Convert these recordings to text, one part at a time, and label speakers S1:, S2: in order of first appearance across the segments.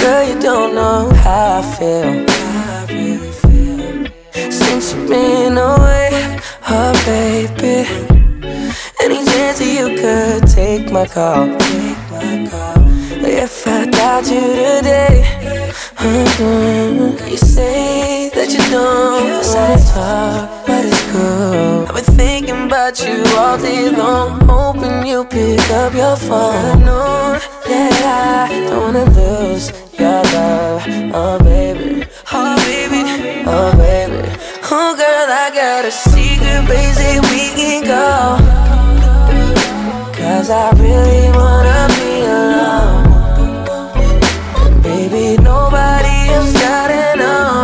S1: Girl, you don't know how I feel. Since you've been away, oh baby. Any chance that you could take my call. If I got you today, you say that you don't wanna talk, but it's cool. I've been thinking about you all day long, hoping you pick up your phone. I know that I don't wanna lose your love, oh baby, oh baby, oh baby. Oh girl, I got a secret place that we can go, 'cause I really wanna be alone. And baby, nobody else gotta know.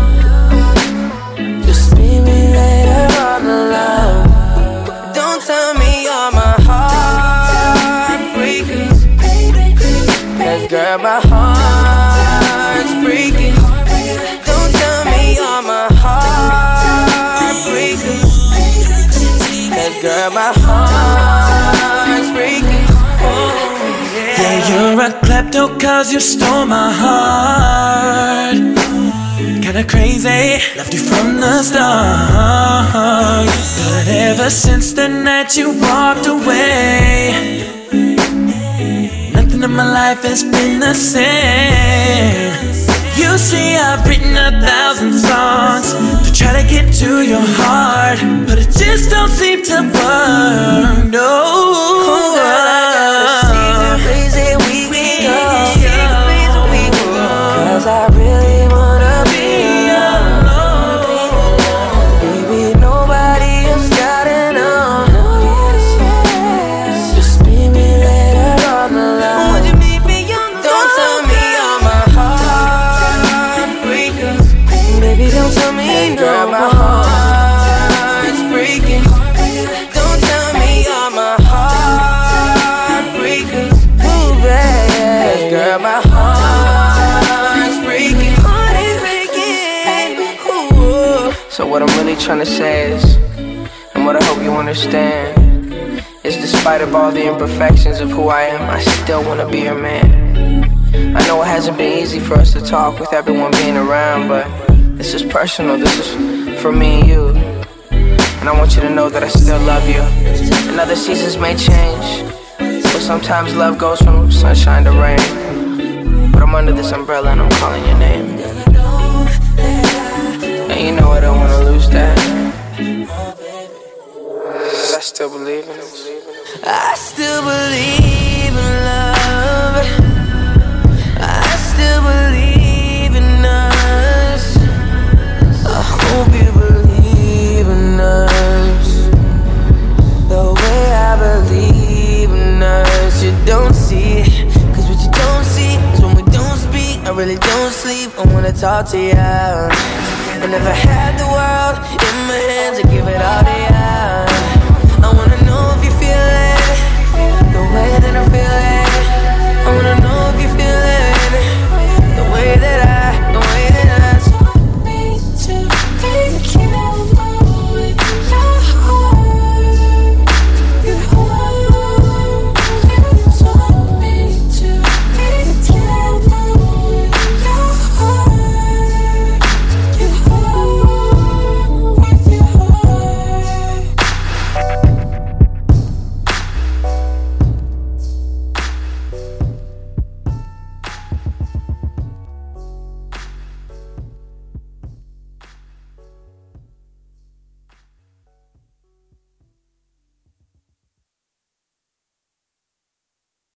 S1: Just meet me later on the love. Don't tell me you're my heartbreaker, 'cause girl, my heart's breaking. Don't tell me you're my heartbreaker, 'cause girl, my heart's breaking.
S2: Yeah, you're a klepto 'cause you stole my heart. Kinda crazy, left you from the start. But ever since the night you walked away, nothing in my life has been the same. You see, I've written 1,000 songs to try to get to your heart, but it just don't seem to work, no.
S1: Oh, girl, I got a secret place that we can go, 'cause I really wanna be alone. Baby, nobody else gotta know. Just meet me later on the line. Don't tell me you're my heartbreaker. Baby, don't tell me no more. My heart's breaking. Don't tell me you're my heartbreaker. Ooh, baby, girl, my heart's breaking. Ooh. So what I'm really trying to say is, and what I hope you understand, is despite of all the imperfections of who I am, I still wanna be your man. I know it hasn't been easy for us to talk with everyone being around, but this is personal, this is for me and you. And I want you to know that I still love you. And other seasons may change, but sometimes love goes from sunshine to rain. But I'm under this umbrella and I'm calling your name. And you know I don't wanna lose that. I still believe in it. I still believe in love. I still believe in us. I hope you believe in us the way I believe in us. You don't see, 'cause what you don't see is when we don't speak. I really don't sleep, I wanna talk to you. And if I had the world in my hands, I'd give it all to you. I wanna know if you feel it the way that I